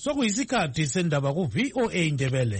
sokuyisikhathi sendaba ku-VOA Indebele.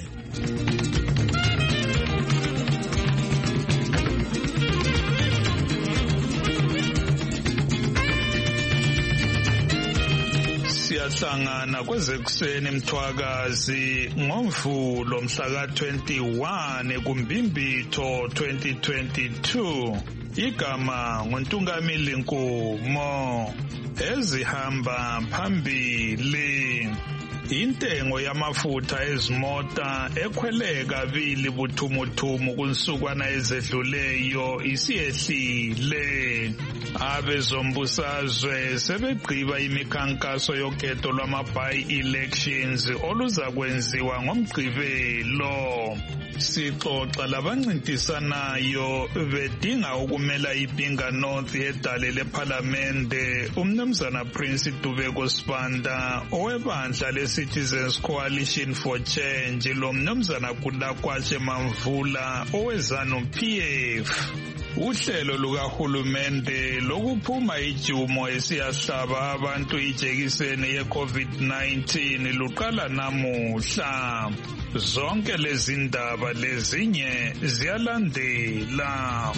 Siyahlangana kwezekuseni Mthwakazi ngoMvulo mhla ka-21 kuMbimbitho 2022. Igama nguNtungamili Nkumo. Ezihamba phambili. Intengo yamafutha ezimota ekhwele kabili buthumuthumu kunsukwana ezedluleyo isiyehlile. Abezombusazwe sebegqiba imikhankaso yokhetho lwama-by-elections oluzakwenziwa ngoMgqibelo. Sixoxa labancintisanayo bedinga ukumela iBinga North edale lephalamende uMnumzana Prince Dubeko Sibanda owebandla leCitizens Coalition for Change lo Mnumzana Kudakwatshe Mamvula oweZANU-PF. Uhlelo lukahulumende lokuphuma ijumo esiyahlaba abantu ijekiseni ye-COVID-19 luqala namuhla. Zonke lezi ndaba lezinye ziyalandela.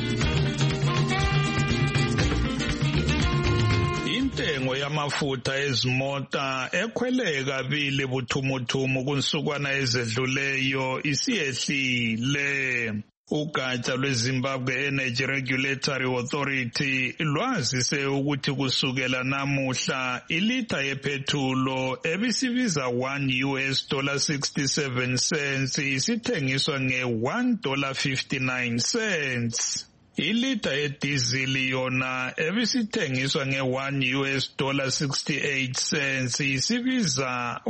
Intengo yamafutha ezimota ekhwele kabili buthumuthumu kunsukwana ezedluleyo isiyehlile. Ugatsha lweZimbabwe Energy Regulatory Authority lwazise ukuthi kusukela namuhla ilitha yephethulo ebisibiza $1.67 isithengiswa nge$1.59. Ilitha yedizili yona ebisithengiswa nge$1.68 isibiza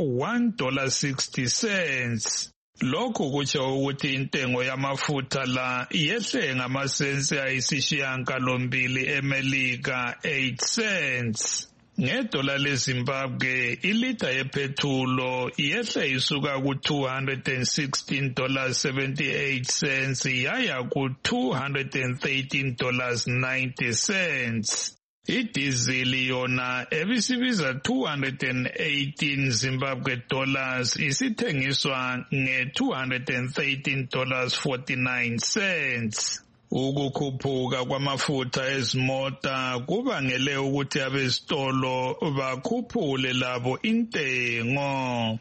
$1.60. Lokhu kutsho ukuthi intengo yamafutha la yehle ngamasensi ayisishiyagalombili eMelika 8 cents. Ngedola leZimbabwe ilitha yephethulo yehle isuka ku$216.78 yaya ku$213.90. Idizili yona ebisibiza 218 Zimbabwe dollars isithengiswa nge$213.49. Ukukhuphuka kwamafutha ezimota kubangele ukuthi abezitolo bakhuphule labo intengo.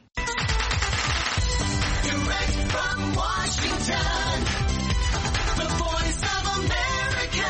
Direct from Washington, the Voice of America.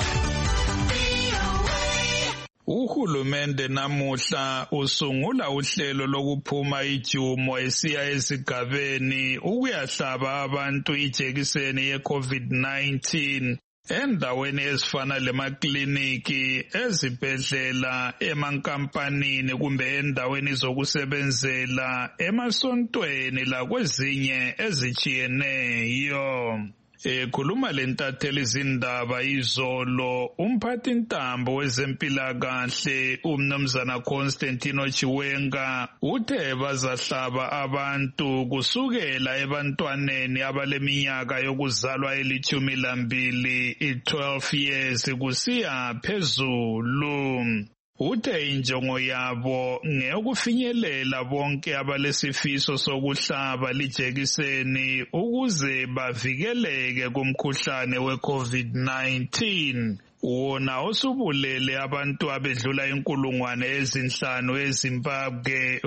Uhulumende namuhla usungula uhlelo lokuphuma ijumo esiya esigabeni ukuyahlaba abantu ijekiseni ye-COVID-19 endaweni ezifana lemakliniki, ezibhedlela, emankampanini kumbe endaweni zokusebenzela, emasontweni lakwezinye ezitshiyeneyo. Ekhuluma lentatheli izindaba izolo umphathintambo wezempilakahle uMnumzana Constantino Chiwenga uthe bazahlaba abantu kusukela ebantwaneni abaleminyaka yokuzalwa eli-12 12 years kusiya phezulu. Uthe injongo yabo ngeyokufinyelela bonke abalesifiso sokuhlaba lijekiseni ukuze bavikeleke kumkhuhlane we-COVID-19. Wona osubulele abantu abedlula 5,000 eZimbabwe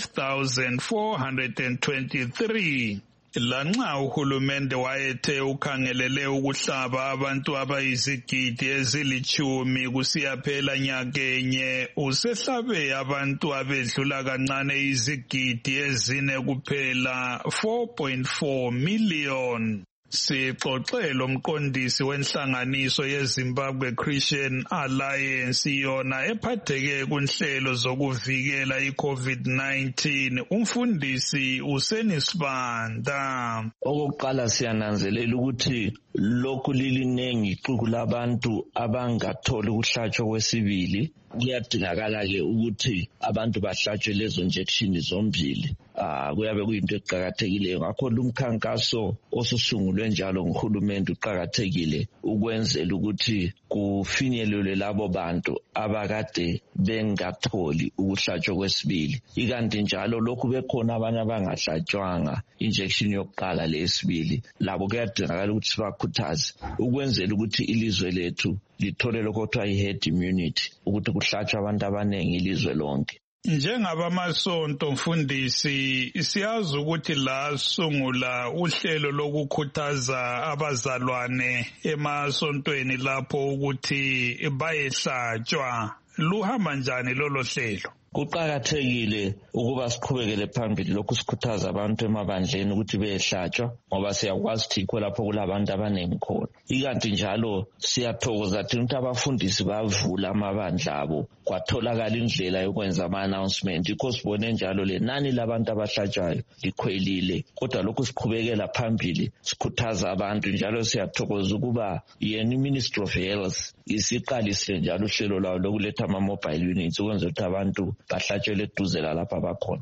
5,423. Lanxa uhulumende wayethe ukhangelele ukuhlaba abantu abayizigidi ezili-10 kusiyaphela nyakenye, usehlabe abantu abedlula kancane izigidi ezine kuphela 4.4 million. Sixoxe lomqondisi wenhlanganiso yeZimbabwe Christian Alliance yona ephatheke kunhlelo zokuvikela iCovid-19 umfundisi Useni Sibanda. Okokuqala siyananzelela ukuthi lokhu lilinengi ixuku labantu abangatholi ukuhlatshwa kwesibili kuyadingakala-ke ukuthi abantu bahlatshwe lezo injection zombili. Kuyabe kuyinto eqakathekileyo. Ngakho lumkhankaso osusungulwe njalo nguhulumende uqakathekile ukwenzela ukuthi kufinyelelwe labo bantu abakade bengatholi ukuhlatshwa kwesibili. Ikanti njalo lokhu bekhona abanye abangahlatshwanga injection yokuqala leyesibili, labo kuyadingakala ukuthi sibakhuthaze ukwenzela ukuthi ilizwe lethu lithole lokho kuthiwa i-herd immunity, ukuthi kuhlatshwe abantu abaningi ilizwe lonke. Njengabamasonto mfundisi, siyazi ukuthi la sungula uhlelo lokukhuthaza abazalwane emasontweni lapho ukuthi bayehlatshwa. Luhamba njani lolo hlelo? Kuqakathekile ukuba siqhubekele phambili lokhu sikhuthaza abantu emabandleni ukuthi beyehlatshwa, ngoba siyakwazi ukuthi yikho lapho kulabantu abaningi khona. Ikanti njalo siyathokoza ukuthi abafundisi bavula amabandla abo kwatholakala indlela yokwenza ama-announcement. Yikho sibone njalo lenani labantu abahlatshwayo likhwelile, kodwa lokhu siqhubekela phambili sikhuthaza abantu. Njalo siyathokoza ukuba yena i-Ministry of Health isiqalisile njalo uhlelo lwayo lokuletha ama-mobile units ukwenzela ukuthi abantu bahlatshelwe eduze lalapha bakhona.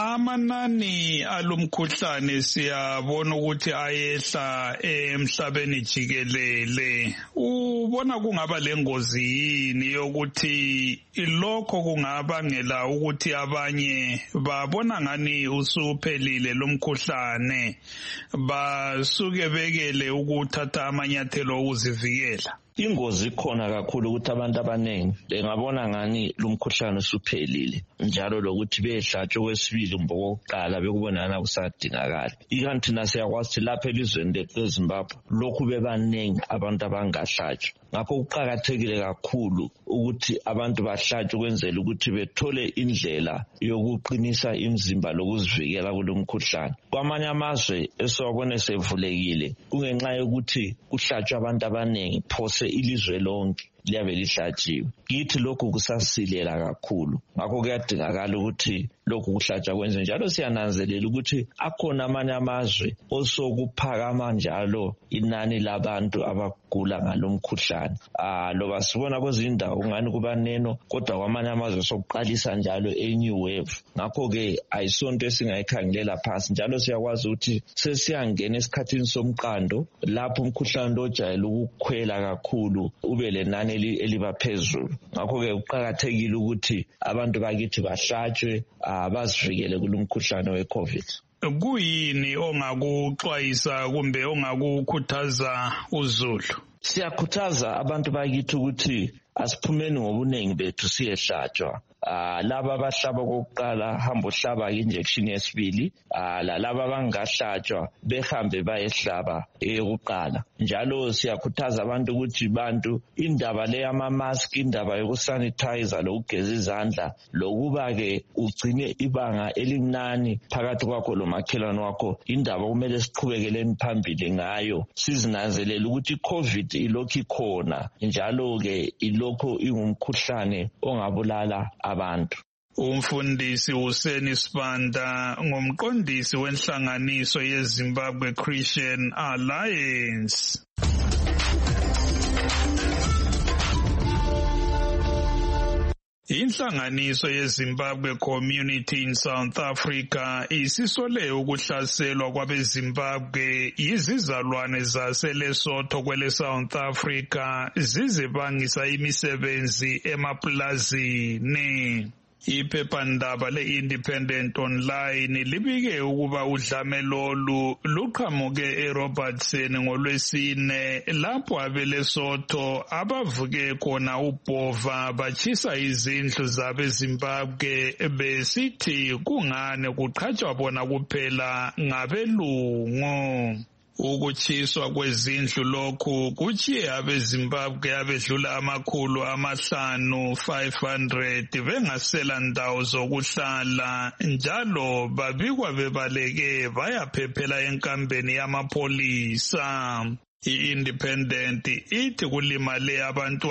Amanani alumkhuhlane siyabona ukuthi ayehla emhlabeni jikelele. Ubona kungaba lengozi yini yokuthi lokho kungabangela ukuthi abanye babona ngani usuphelile lomkhuhlane basuke bekele ukuthatha amanyathelo okuzivikela? Ingozi ikhona kakhulu ukuthi abantu abaningi bengabona ngani lumkhuhlane usuphelile, njalo lokuthi behlatshwe kwesibili mbokokuqala bekubonana kusadingakala. Ikanti nasiyakwazi ukuthi lapha elizweni lethu leZimbabwe lokhu bebaningi abantu abangahlatshwa. Ngakho kuqakathekile kakhulu ukuthi abantu bahlatshwe ukwenzela ukuthi bethole indlela yokuqinisa imizimba lokuzivikela kulomkhuhlane. Kwamanye amazwe esiwabone sevulekile kungenxa yokuthi kuhlatshwa abantu abaningi phose ilizwe lonke liyabe lihlatshiwe. Kithi lokhu kusasilela kakhulu. Ngakho kuyadingakala ukuthi lokhu kuhlatshwa kwenze. Njalo siyananzelela ukuthi akhona amanye amazwe osokuphakama njalo inani labantu abagula ngalomkhuhlane. Loba sibona kwezinye indawo kungani kuba neno, kodwa kwamanye amazwe sokuqalisa njalo e-new wave. Ngakho-ke ayisonto esingayikhangelela phansi. Njalo siyakwazi ukuthi sesiyangena esikhathini somqando lapho umkhuhlane lo ojayele ukukhwela kakhulu ube lenani eliba phezulu. Ngakho-ke kuqakathekile ukuthi abantu bakithi bahlatshwe bazivikele kulomkhuhlane we-COVID. Kuyini ongakuxwayisa kumbe ongakukhuthaza uZulu? Siyakhuthaza abantu bakithi ukuthi asiphumeni ngobuningi bethu siyehlatshwa. Laba abahlaba kokuqala hamba uhlaba injection yesibili, lalaba abangahlatshwa behambe bayehlaba eyokuqala. Njalo siyakhuthaza abantu ukuthi bantu indaba le yama-mask, indaba yokusanitizer lokugeza izandla, lokuba-ke ugcine ibanga elincane phakathi kwakho lomakhelwane wakho, indaba kumele siqhubekeleni phambili ngayo. Sizinanzelela ukuthi i-COVID ilokhu ikhona, njalo-ke ilokhu ingumkhuhlane ongabulala abantu. Umfundisi Hussein Sibanda ngumqondisi wenhlanganiso yeZimbabwe Christian Alliance. Inhlanganiso yeZimbabwe Community in South Africa isisole ukuhlaselwa kwabeZimbabwe yizizalwane zaseLesotho kwele South Africa zizibangisa imisebenzi emaplazini. Iphephandaba le-Independent Online libike ukuba udlame lolu luqhamuke eRobertson ngoLwesine lapho abeLesotho abavuke khona ubhova bachisa izindlu zabeZimbabwe besithi kungane kuqhatshwa bona kuphela ngabelungu. Ukuchiswa kwezindlu lokhu kuchiye abeZimbabwe abedlula 500 bengasela ndawo zokuhlala, njalo babikwa bebaleke bayaphephela enkambeni yamapholisa. I-Independent ithi kulimale abantu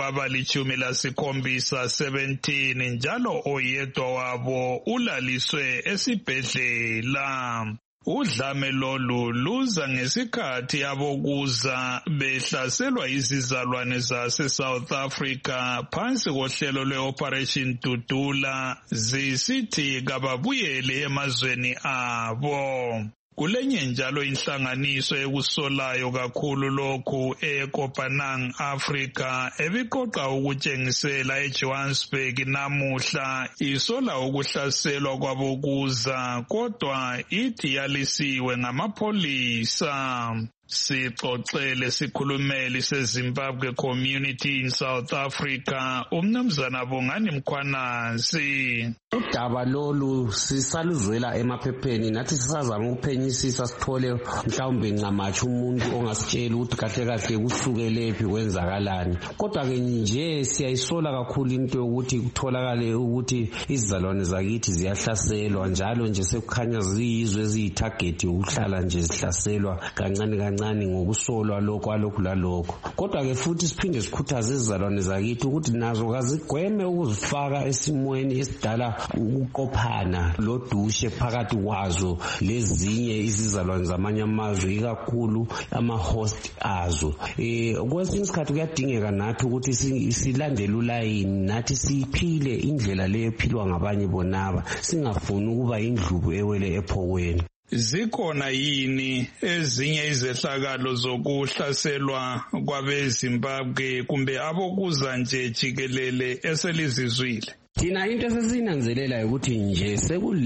abali-17 njalo oyedwa wabo ulaliswe esibhedlela. Udlame lolu luza ngesikhathi abokuza behlaselwa izizalwane zase South Africa phansi kohlelo lwe-Operation Dudula zisithi kababuyele emazweni abo. Kulenye njalo inhlanganiso ekusolayo kakhulu lokhu eKopanang Africa ebiqoqa ukutshengisela eJohannesburg namuhla isola ukuhlaselwa kwabokuza kodwa ithi yalisiwe ngamapholisa. Sixoxele sikhulumeli seZimbabwe Community in South Africa umnumzana Bongani Mkhwanazi. Udaba lolu sisaluzwela emaphepheni nathi sisazama ukuphenyisisa sithole mhlawumbe ncamatshe umuntu ongasitshela ukuthi kahle kahle kusukelephi kwenzakalani. Kodwa ke nje siyayisola kakhulu into yokuthi kutholakale ukuthi izizalwane zakithi ziyahlaselwa njalo nje sekukhanya ziyizwe eziyitarget ukuhlala nje zihlaselwa kancane ngokusolwa lokho alokhu lalokho. Kodwa ke futhi siphinde sikhuthaze izizalwane zakithi ukuthi nazo kazigweme ukuzifaka esimweni esidala ukuqophana lodushe phakathi kwazo lezinye izizalwane zamanye amazwe ikakhulu ama-host azo. Kwesinye isikhathi kuyadingeka nathi ukuthi silandele ulayini nathi siphile indlela leyo ephilwa ngabanye bonaba singafuni ukuba indlubu ewele ephokweni. Zikhona yini ezinye izehlakalo zokuhlaselwa kwabeZimbabwe kumbe abokuza nje jikelele eselizizwile? Thina into sesinanzelela ukuthi nje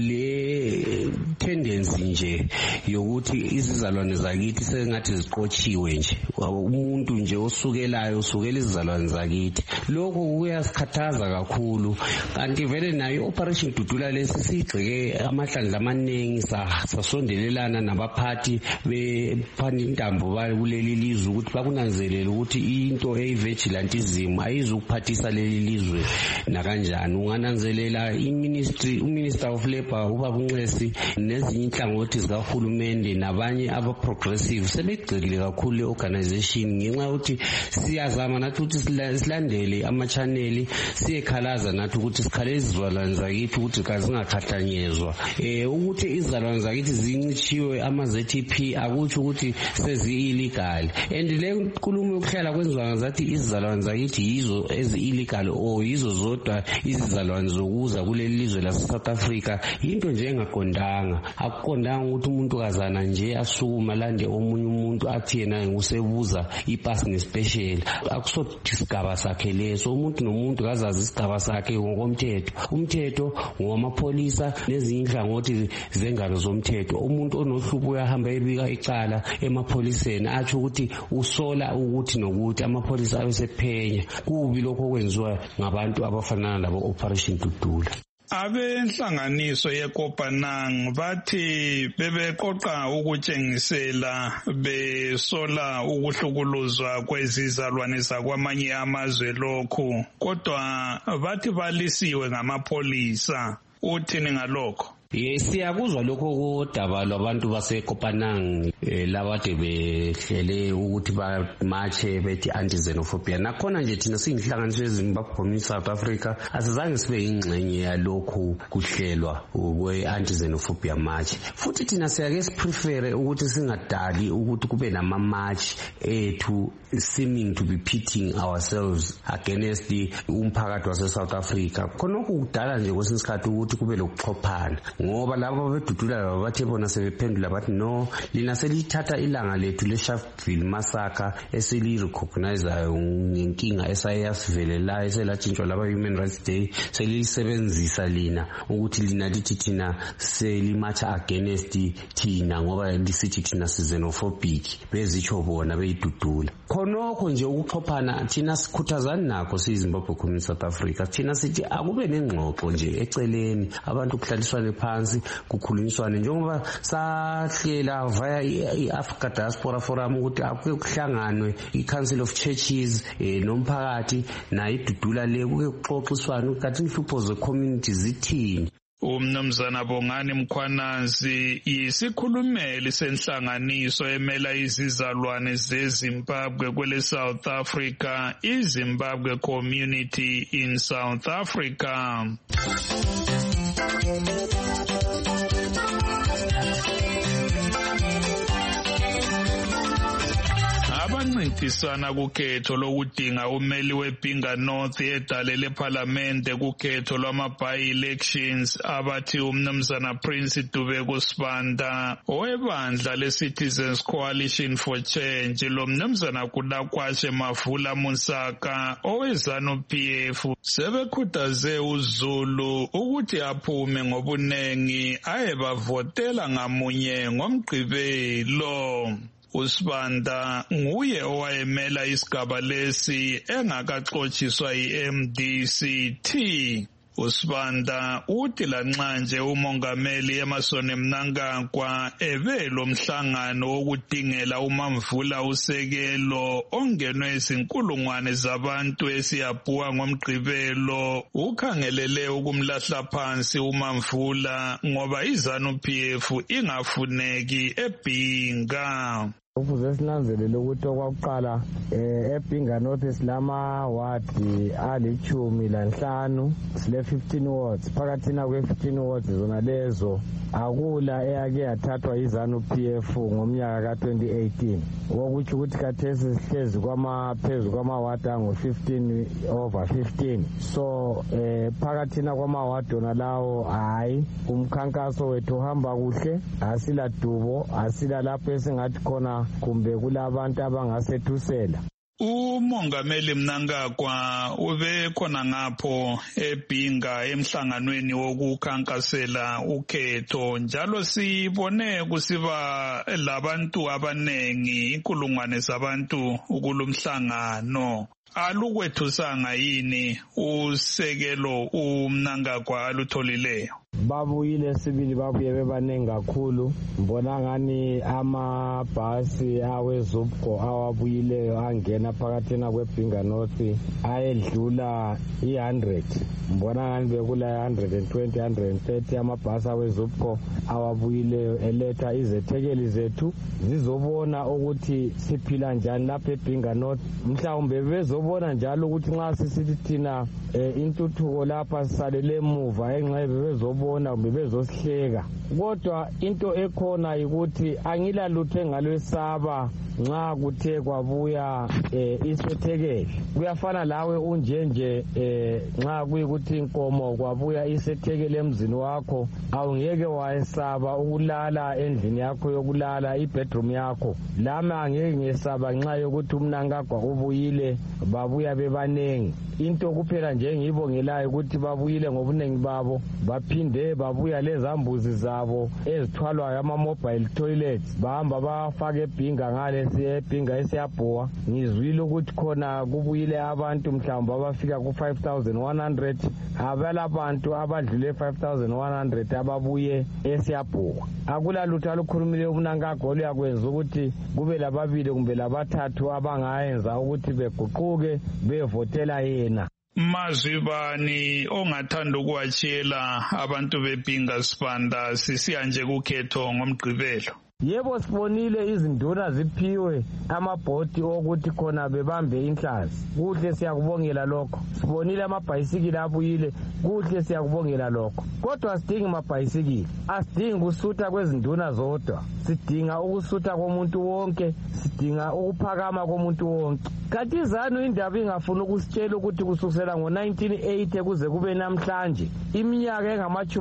sekule tendency nje yokuthi izizalwane zakithi sengathi ziqotshiwe nje. Umuntu nje osukela izizalwane zakithi. Lokho kuyasikhathaza kakhulu. Kanti vele nayo Operation Dudula lesi sigxeke amahlandla amaningi sasondelelana nabaphathi bephanintambo kuleli lizwe ukuthi bakunanzelele ukuthi into eyivigilantism ayizukuphathisa leli lizwe nakanjani. Ungananzelela uMinister of Labour ubaba uNcesi nezinye inhlangothi zikahulumende nabanye aba-progressive sebegxekile kakhulu le-organization ngenxa yokuthi siyazama nathi ukuthi silandele ama-chaneli siyekhalaza nathi ukuthi sikhale izizalwane zakithi ukuthi kazingakhahlanyezwa. Ukuthi izizalwane zakithi zincitshiwe ama-ZTP akutsho ukuthi sezi-illegal and le nkulumo yokuhlala kwenziwa zathi izizalwane zakithi yizo ezi-illegal or yizo zodwa izizalwane zokuza kuleli lizwe lase-South Africa into nje engaqondanga. Akuqondanga ukuthi umuntu kazana nje asukuma lande omunye umuntu athi yena usebuza ipasi nespecial. Akusothi isigaba sakhe leso. Umuntu nomuntu kazazi isigaba sakhe ngokomthetho. Umthetho ngowamapholisa nezinye inhlangothi zengalo zomthetho. Umuntu onohlupho uyahamba ebika icala emapholiseni athi ukuthi usola ukuthi nokuthi amapholisa abesephenya. Kubi lokho kwenziwa ngabantu abafana labo Operation Dudula. Abenhlanganiso yeKopanang bathi bebeqoqa ukutshengisela besola ukuhlukuluzwa kwezizalwane zakwamanye amazwe lokhu kodwa bathi balisiwe ngamapholisa. Uthini ngalokho? Siyakuzwa lokho kodaba lwabantu baseKopanang labade behlele ukuthi bamache bethi anti-xenophobia. Nakhona nje thina siyinhlanganiso yeZimbabwe Community South Africa asizange sibe yingxenye yalokhu kuhlelwa kwe-anti-xenophobia march. Futhi thina siyake siprefere ukuthi singadali ukuthi kube nama-march ethu seeming to be pitting ourselves against umphakathi wase-South Africa. Khonokho kudala nje kwesinye isikhathi ukuthi kube lokuxhophana. Ngoba labo bedudula bathe bona sebephendula bathi no lina selithatha ilanga lethu leSharpeville massacre eselirecognizeayo ngenkinga esayasivelela eselatshintshwa laba Human Rights Day selisebenzisa lina ukuthi lina lithi thina selimatha against thina ngoba lisithi thina xenophobic bezitsho bona beyidudula. Khonokho nje ukuxhophana thina sikhuthazana nakho siyiZimbabwe Community South Africa. Thina sithi akube nengxoxo nje eceleni abantu kuhlaliswane phansi kukhulunyiswane njengoba sahlela via i-Africa Diaspora Forum ukuthi akuke kuhlanganwe i-Council of Churches nomphakathi nayo idudula le kuke kuxoxiswane ukuthi inhlupho ze-community zithini. Umnumzana Bongani Mkhwanazi yisikhulumeli senhlanganiso emela izizalwane zeZimbabwe kwele South Africa, iZimbabwe Community in South Africa. abancintisana kukhetho lokudinga umeli weBhinga North edale leParlamente kukhetho lwama-by-elections abathi umnumzana Prince Dubeko Sibanda owebandla le-Citizens Coalition for Change lo mnumzana Kudakwashe Mavula Musaka owe-ZANU-PF sebekhuthaze uZulu ukuthi aphume ngobunengi ayebavotela ngamunye ngoMgqibelo. uSibanda nguye owayemela isigaba lesi engakaxotshiswa iMDCT. uSibanda uthi lanxa nje umongameli Emmerson Mnangagwa ebelo mhlangano wokudingela uMamvula usekelo ongenwe izinkulungwane zabantu esiyabhuwa ngomgqibelo ukhangelele ukumlahla phansi uMamvula ngoba iZANU-PF ingafuneki eBhinga. Ukuze sinanzelele ukuthi okwakuqala eBhinga North silama-wadi ali-15 sile 15 wards phakathina kwe-15 wards zona lezo akula eyake yathathwa iZANU-PF ngomnyaka ka-2018 okutsho ukuthi kathesi sihlezi phezu kwamawadi angu-15 over 15 so phakathina kwamawadi wona lawo hayi umkhankaso wethu uhamba kuhle asila dubo asila lapho esingathi khona kumbe kulabantu abangasethusela. Umongameli Mnangagwa ube khona ngapho eBhinga emhlanganweni wokukhankasela ukhetho njalo sibone kusiba labantu abanengi inkulungwane zabantu kulomhlangano. Alukwethusanga yini usekelo uMnangagwa alutholileyo? Babuyile sibili babuye bebaningi kakhulu mbona ngani amabhasi aweZUPCO awabuyileyo angena phakathina kweBhinga North ayedlula i100 mbona ngani bekula 120 130 amabhasi aweZUPCO awabuyileyo eletha izethekeli zethu zizobona ukuthi siphila njani lapha eBhinga North mhlawumbe bezobona njalo ukuthi nxa sisithi thina intuthuko lapha sisalele emuva enxa bezobona bezosihleka kodwa into ekhona ukuthi angilalutho engalwesaba nxa kuthe kwabuya isethekeli kuyafana lawe unjenje nxa kuyikuthi inkomo kwabuya isethekeli emzini wakho awungeke wayesaba ukulala endlini yakho yokulala ibedroom yakho lami angeke ngesaba nxa yokuthi uMnangagwa ubuyile babuya bebanengi into kuphela nje ngibongelayo ukuthi babuyile ngobunengi babo baphinde babuya lezambuzi zabo ezithwalwayo ama-mobile toilets bahamba bafaka eBhinga ngale eBhinga esiyabhuwa ngizwile ukuthi khona kubuyile abantu mhlawumbe abafika ku-5,100 abalabantu abadlule 5,100 ababuye esiyabhuwa akulalutho alukhulumile uMnangagwa oluyakwenza ukuthi kube lababili kumbe labathathu abangayenza ukuthi beguquke bevotela yena. Mazwibani ongathanda ukuwatshela abantu beBhinga Sibanda sisiya nje kukhetho ngomgqibelo? Yebo sibonile izinduna ziphiwe amabhodi okuthi khona bebambe inhlazi kuhle siyakubongela lokho sibonile amabhayisikili abuyile kuhle siyakubongela lokho kodwa sidingi amabhayisikili asidingi ukusutha kwezinduna zodwa sidinga ukusutha komuntu wonke sidinga ukuphakama komuntu wonke kanti iZANU indaba ingafuna ukusitshela ukuthi kusukela ngo-1980 kuze kube namhlanje iminyaka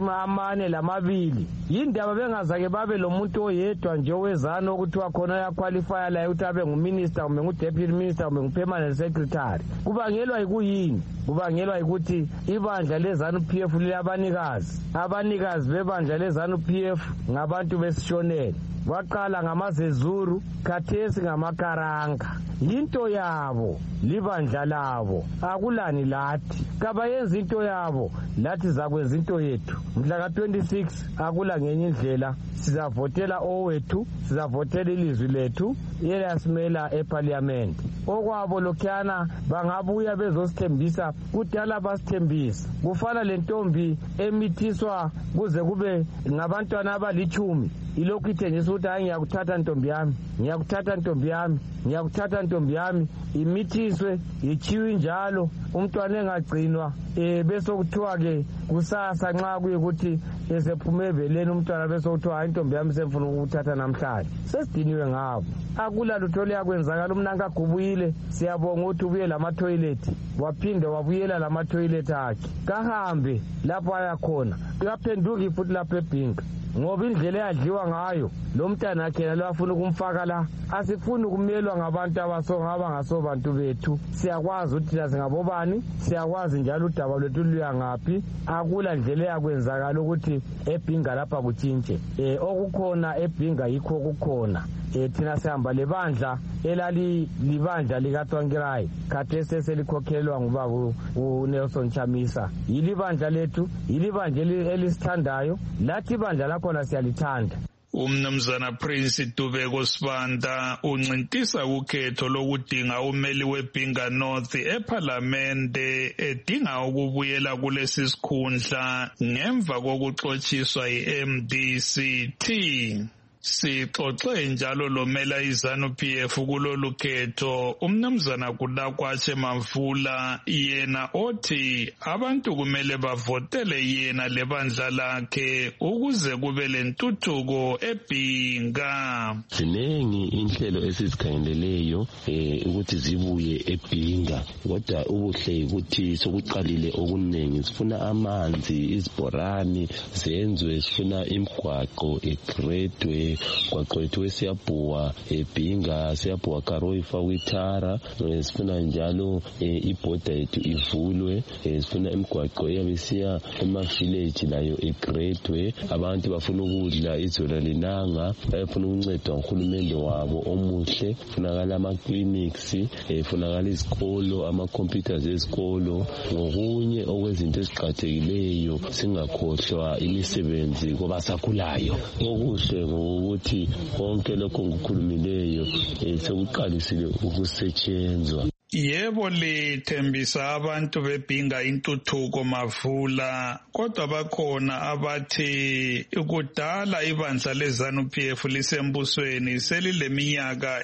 engama-42 yindaba bengazake babe lo muntu oyedwa nje weZANU okuthiwa khona uyaqualifya laye ukuthi abe nguminister kumbe ngudeputy minister kumbe ngupermanent secretary kubangelwa yikuyini kubangelwa yikuthi ibandla leZANU-PF abanikazi bebandla leZANU-PF ngabantu besishonele waqala ngamazezuru khathesi ngamakaranga into yabo libandla labo akulani lathi kabayenza into yabo lathi zakwenza into yethu mhla ka-26 akula ngenye indlela sizavotela owethu sizavotela ilizwi lethu eliyasimela eParliament okwabo lokhuyana bangabuya bezosithembisa kudala basithembisa kufana lentombi emithiswa kuze kube ngabantwana abali-10 ilokhu ithengisa ukuthi hayi ngiyakuthatha ntombi yami imithiswe ichiwe njalo umntwana engagcinwa bese kuthiwa ke kusasa nxa kuyikuthi esephume eveleni umntwana bese kuthiwa hayi intombi yami semfuna ukuthatha namhlanje. Sesidiniwe ngabo. Akula lutho liyakwenzakala umnanka agubuyile. Siyabonga ukuthi ubuye lamathoyilethi. Waphinde wabuyela lamathoyilethi akhe. Kahambe lapho ayakhona. Uyaphenduka futhi lapho eBhinga. Ngoba indlela eyadliwa ngayo lo mntana wakhe nalo afuna ukumfaka la. Asifuni ukumelwa ngabantu abasongaba ngasobantu bethu. Siyakwazi ukuthi thina singabobani, siyakwazi njalo udaba lwethu luya ngaphi. Akula ndlela yakwenzakala ukuthi eBhinga lapha kutshintshe. Okukhona eBhinga yikho kukhona. Thina sihamba lebandla libandla likaTwankirayi khathesi selikhokhelwa ngubaba uNelson Chamisa. Yilibandla lethu, yilibandla elisithandayo, lathi ibandla lakhona siyalithanda. Umnumzana Prince Dubeko Sibanda uncintisa ukhetho lokudinga umeli weBhinga North eParlamente edinga ukubuyela kulesi sikhundla ngemva kokuxotshiswa iMDCT. Sixoxe njalo lomela iZANU-PF kulolu khetho umnumzana Kudakwatshe Mavula yena othi abantu kumele bavotele yena lebandla lakhe ukuze kube lentuthuko eBhinga. Zinengi inhlelo esizikhangeleleyo ukuthi zibuye eBhinga, kodwa ubuhle ukuthi sokuqalile okuningi. Sifuna amanzi, izibhorani zenzwe, sifuna imigwaqo egredwe, kwaqwethu siyabhuwa eBhinga, siyabhuwa Karoi fakwithara. Sifuna njalo ibhoda yethu ivulwe, sifuna imigwaqo eyabisiya ema-village layo egredwe. Abantu bafuna ukudla izolo linanga, bayafuna ukuncedwa nguhulumende wabo omuhle. Funakala ama-clinics, funakala izikolo, ama-computers ezikolo, ngokunye okwezinto eziqakathekileyo, singakhohlwa imisebenzi kwabasakhulayo. Okuhle ukuthi konke lokho ngikukhulumileyo sekuqalisile ukusetshenzwa. Yebo lithembisa abantu beBhinga intuthuko Mavula, kodwa bakhona abathi kudala ibandla leZANU-PF lisembusweni selileminyaka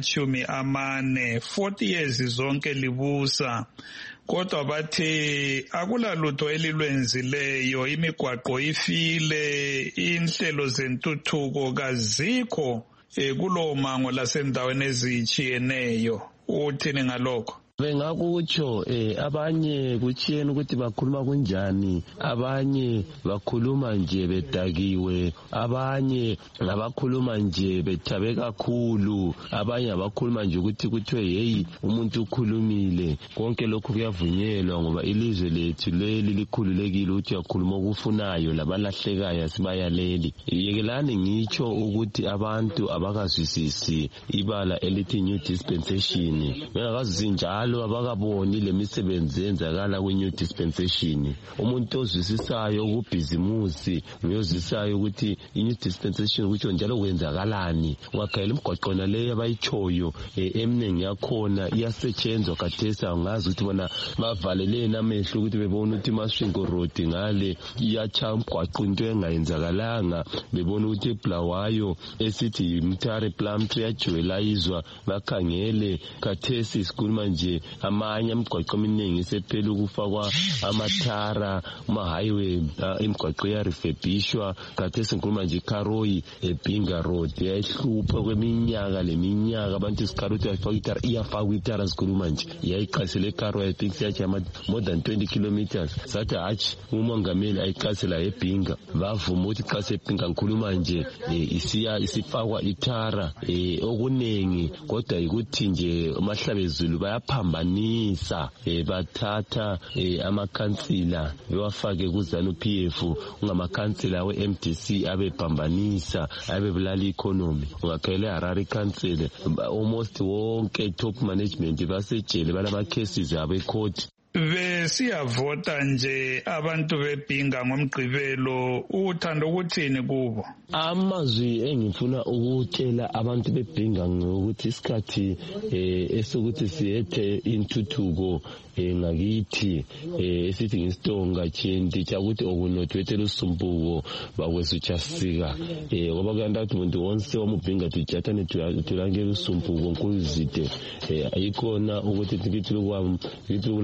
engama-40, 40 years zonke libusa. Kodwa bathi akulalutho elilwenzileyo, imigwaqo ifile, inhlelo zentuthuko kazikho kulowo mango lasendaweni ezitshiyeneyo. Uthini ngalokho? Bengakutsho abanye kutshiyene ukuthi bakhuluma kunjani, abanye bakhuluma nje bedakiwe, abanye ngabakhuluma nje bethabe kakhulu, abanye abakhuluma nje ukuthi kuthiwe hey umuntu ukhulumile. Konke lokhu kuyavunyelwa ngoba ilizwe lethu leli likhululekile ukuthi yakhuluma okufunayo, labalahlekayo asibayaleli. Yekelani ngitsho ukuthi abantu abakazwisisi ibala elithi new dispensation, bengakazwisisi njalo abakaboni lemisebenzi yenzakala kwi-new dispensation. Umuntu ozwisisayo ukubhizimusi uyozwisayo ukuthi i-new dispensation kutsho njalo kwenzakalani. Ungakhayela imigwaqona leyo abayitshoyo eminengi yakhona iyasetshenzwa khathesi. Angazi ukuthi bona bavaleleni amehlo ukuthi bebone ukuthi Masvingo Road ngale iyatsha umgwaqo into engayenzakalanga, bebone ukuthi eBulawayo esithi Mtare Plum iyajwayelizwa, bakhangele. Khathesi sikhuluma nje amanye imigwaqo eminingi sephela ukufakwa amathara, ama-highway, imigwaqo yarefurbishwa. Khathesi ngikhuluma nje iKaroi eBhinga Road yayihlupha kweminyaka leminyaka, abantu isikhathi ukuthi bayifaka ithara, iyafakwa ithara. Sikhuluma nje yayiqasele eKaroi, I think siyajama more than 20 kilometers. Sathi hatshi umongameli ayiqasela eBhinga, bavuma ukuthi iqase eBhinga. Ngikhuluma nje isifakwa ithara okunengi, kodwa yikuthi nje amahlabezulu bayaphambanisa, bathatha amakhansila bewafake kuZANU-PF, ungamakhansila we-MDC abephambanisa, abebulala i-economy. Ungakhayela Harare Council almost wonke top management basejele, balama-cases abo ecourt. Besiyavota nje abantu beBhinga ngomgqibelo, uthanda ukuthini kubo? Amazwi engifuna ukutshela abantu beBhinga ngokuthi isikhathi esokuthi siyethe intuthuko ngakithi esithi ngistonga chindi chakuthi okunotwethela usumbuko bakwesujasika ngoba kuyanda ukuthi umuntu wonke wamuBhinga tujatane tulangela usumbuko nkuzide ayikhona ukuthi ngithi kulangana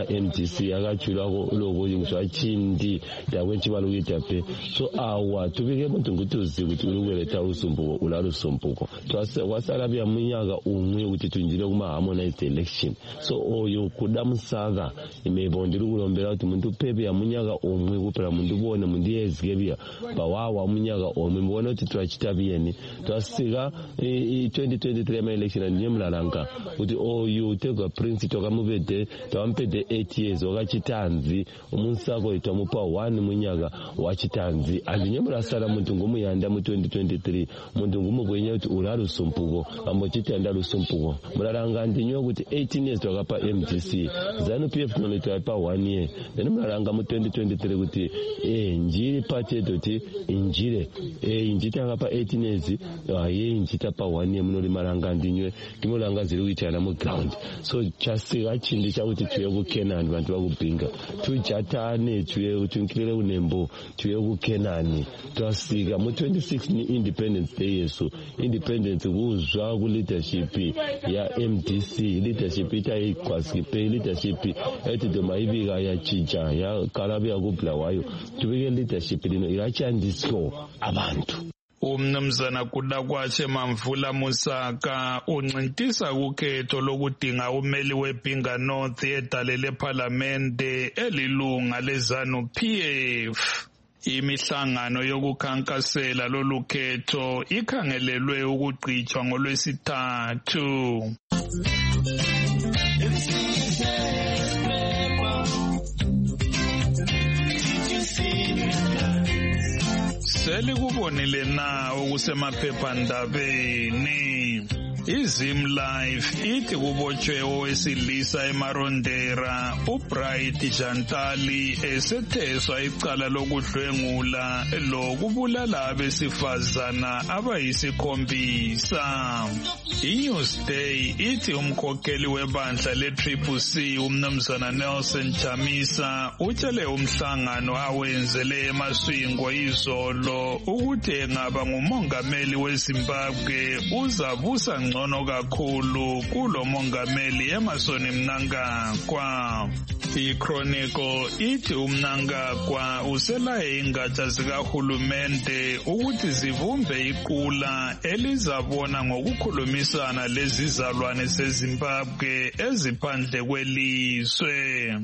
MDC akajula lokuthi ngiswachindi yakwentshiba lokuyidaphe so awatubike muntu ngutuzi ukuthi ulukuletha usumbuko ulalo usumbuko wasala bya munyaka umwe ukuthi tunjile kuma harmonized election so oyo kudamusaka imebondira ukulombela ukuthi umuntu uphephe ya munyaka umwe kuphela umuntu ubone umuntu yezikebya bawawa munyaka umwe mbona ukuthi twachita biyeni twasika 2023 ama election andiyemlalanga ukuthi oyo utegwa prince tokamubede tawampede 8 years wakachitanzi umuntu sako itamupa 1 munyaka wachitanzi andiyemlasala muntu ngumuyanda mu 2023 muntu ngumugwenya kuti ulalo usumpuko ambochitanda lusumpuko mulalanga ndinyo kuti 18 years twakapa MDC zanu PF nolita pa 1 year then mulalanga mu 2023 kuti njiri party doti injire injita kapa 18 years ye injita pa 1 year munoli malanga ndinyo kimulanga ziri kuitana mu ground so chasika chindi chakuti tuye ku Kenani bantu bakubhinga tujatane tuye utinkilele unembo tuye ku Kenani twasika mu 26 ni Independence Day yeso independence kuzwa ku leadership ya MDC leadership itayikwasipe leadership ethi domayibika ya chicha ya kalabi yakubulawayo tubike leadership lino irachandisyo abantu. Umnumzana Kudakwache Mamvula Musaka uncintisa ukhetho lokudinga umeli weBhinga North edalele parliamente elilunga leZanu PF. Imihlangano yokukhankasela lolu khetho ikhangelelwe ukugqitywa ngoLwesithathu. Selikubonile na okusemaphephandabeni. iZim Life ithi kubotshwe owesilisa eMarondera uBright Jantali esetheswa icala lokudlwengula lokubulala abesifazana abayisikhombisa. iNewsday ithi umkhokheli webandla leCCC umnumzana Nelson Chamisa utshele umhlangano awenzele eMaswingo izolo ukuthi engaba ngumongameli weZimbabwe uzabusa ngcono kakhulu kulo mongameli Emmerson Mnangagwa. iChronicle ithi uMnangagwa uselaye ingatsha zikahulumende ukuthi zivumbe iqula elizabona ngokukhulumisana lezizalwane zeZimbabwe eziphandle kwelizwe.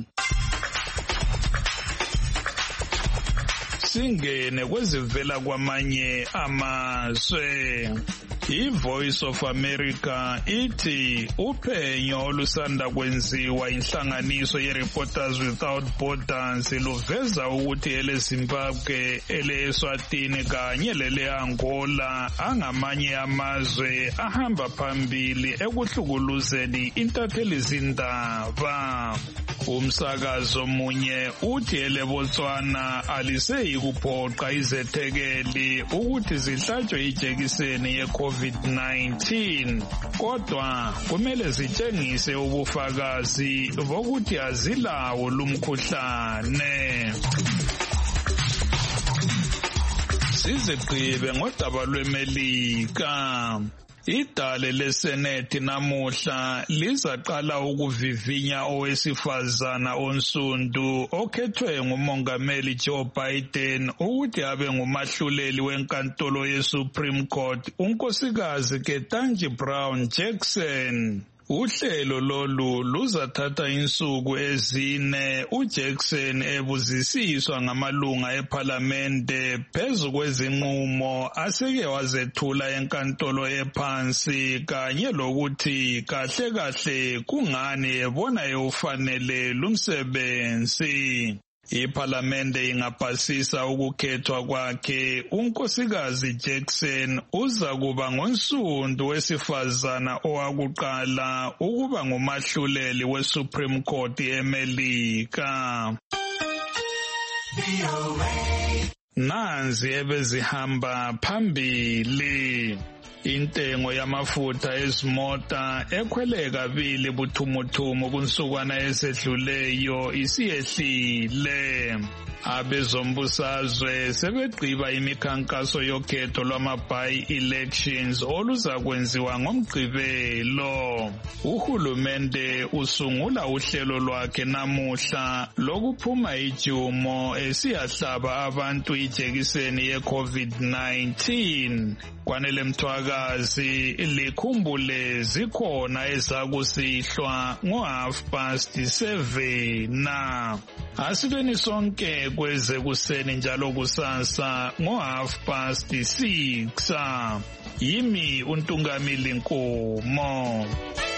Singene kwezivela kwamanye amazwe. iVoice of America ithi uphenyo olusanda kwenziwa inhlanganiso yeReporters Without Borders luveza ukuthi eleZimbabwe, eleEswatini kanye leleAngola angamanye amazwe ahamba phambili ekuhlukuluzeni intatheli zindaba. Umsakazo munye uthi eleBotswana aliseyi kuphoqa izethekeli ukuthi zihlatshwe ijekiseni ye-COVID-19 kodwa kumele zitshengise ubufakazi bokuthi azilawo lumkhuhlane. Sizigqibe ngodaba lweMelika. Idale leSenate namuhla lizaqala ukuvivinya owesifazana onsundu okhethwe ngumongameli Joe Biden ukuthi abe ngumahluleli wenkantolo yeSupreme Court unkosikazi Ketanji Brown Jackson. Uhlelo lolu luzathatha insuku ezine uJackson ebuzisiswa ngamalunga eParliamente phezu kwezinqumo aseke wazethula enkantolo ephansi kanye lokuthi kahle kahle kungani ebona ewufanele lumsebenzi. iParliamente ingapasisa ukukhethwa kwakhe unkosikazi Jackson uza kuba ngonsundu wesifazana owakuqala ukuba ngumahluleli weSupreme Court eMelika. Nanzi ebezihamba phambili. Intengo yamafutha ezimota ekhwele kabili buthumuthumu kunsukwana esedluleyo isiyehlile. Abezombusazwe sebegqiba imikhankaso yokhetho lwama-by-elections oluzakwenziwa ngoMgqibelo. Uhulumende usungula uhlelo lwakhe namuhla lokuphuma ijumo esiyahlaba abantu ijekiseni ye-COVID-19. Kwanele Mthwakazi likhumbule zikhona ezakusihlwa ngo7:30. Asilweni sonke kweze kuseni njalo kusasa ngo6:30. Yimi uNtungamili Nkomo.